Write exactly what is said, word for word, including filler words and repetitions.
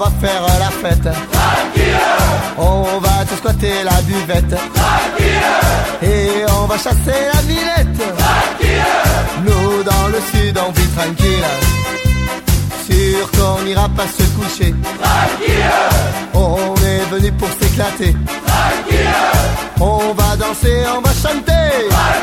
va faire la fête. On va te squatter la buvette. Et on va chasser la villette. Nous dans le sud on vit tranquille. Sûr qu'on n'ira pas se coucher. On est venu pour s'éclater. On va danser, on va chanter.